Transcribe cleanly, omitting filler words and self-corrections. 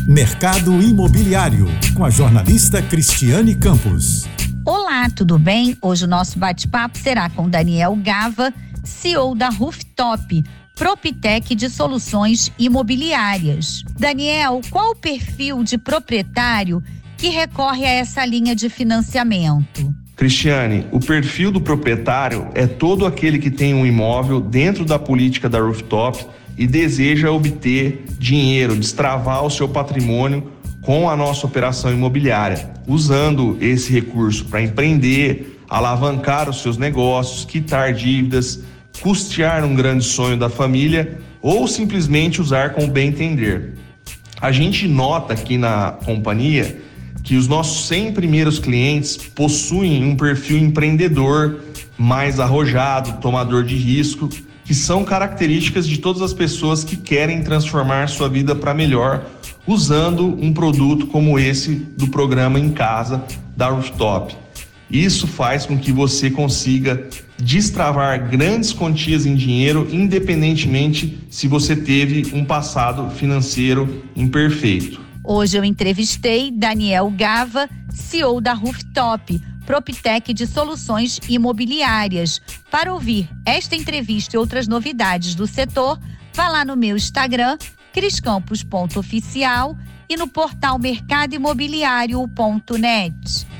Mercado Imobiliário, com a jornalista Cristiane Campos. Olá, tudo bem? Hoje o nosso bate-papo será com Daniel Gava, CEO da Rooftop, Proptech de soluções imobiliárias. Daniel, qual o perfil de proprietário que recorre a essa linha de financiamento? Cristiane, o perfil do proprietário é todo aquele que tem um imóvel dentro da política da Rooftop e deseja obter dinheiro, destravar o seu patrimônio com a nossa operação imobiliária, usando esse recurso para empreender, alavancar os seus negócios, quitar dívidas, custear um grande sonho da família ou simplesmente usar com o bem entender. A gente nota aqui na companhia que os nossos 100 primeiros clientes possuem um perfil empreendedor, mais arrojado, tomador de risco, que são características de todas as pessoas que querem transformar sua vida para melhor, usando um produto como esse do programa Em Casa da Rooftop. Isso faz com que você consiga destravar grandes quantias em dinheiro, independentemente se você teve um passado financeiro imperfeito. Hoje eu entrevistei Daniel Gava, CEO da Rooftop, Proptech de soluções imobiliárias. Para ouvir esta entrevista e outras novidades do setor, vá lá no meu Instagram, criscampos.oficial, e no portal mercadoimobiliario.net.